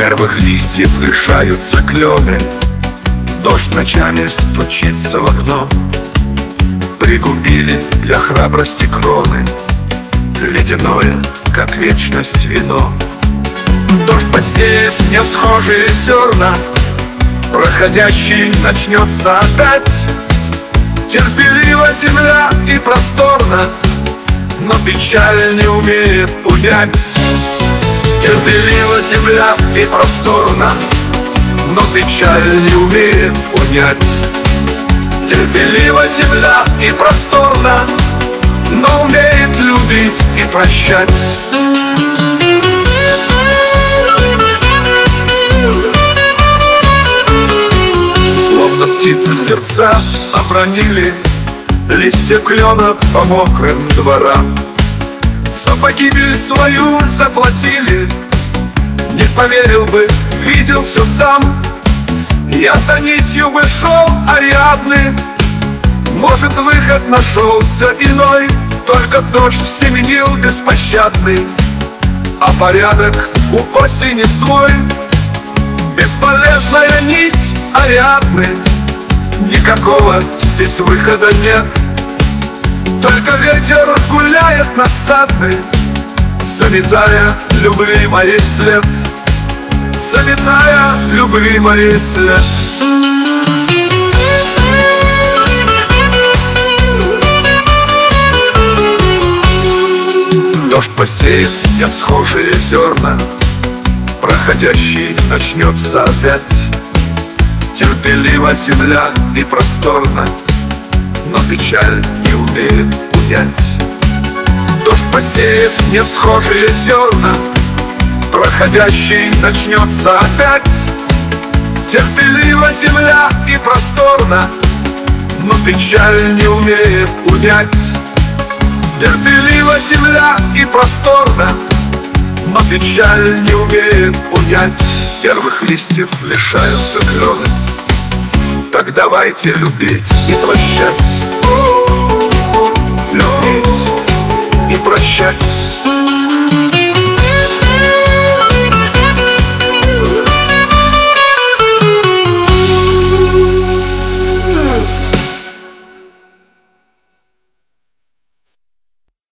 Первых листьев лишаются клены, дождь ночами стучится в окно. Пригубили для храбрости кроны ледяное, как вечность, вино. Дождь посеет несхожие зерна, проходящий начнется опять. Терпелива земля и просторна, но печаль не умеет унять. Терпелива земля и просторна, но печаль не умеет унять. Терпелива земля и просторна, но умеет любить и прощать. Словно птицы сердца обронили листья клена по мокрым дворам. За погибель свою заплатили, не поверил бы, видел все сам. Я за нитью бы шел Ариадны, может, выход нашелся иной, только дождь семенил беспощадный, а порядок у осени свой. Бесполезная нить Ариадны, никакого здесь выхода нет. Только ветер гуляет над садной, заметая любви моей след, заметая любви моей след. Дождь посеет несхожие зерна, проходящий начнется опять. Терпелива земля и просторна, но печаль не умеет унять. Дождь посеет несхожие зерна, проходящий начнется опять. Терпелива земля и просторна, но печаль не умеет унять. Терпелива земля и просторна, но печаль не умеет унять. Первых листьев лишаются клены, так давайте любить и прощать. Любить и прощать.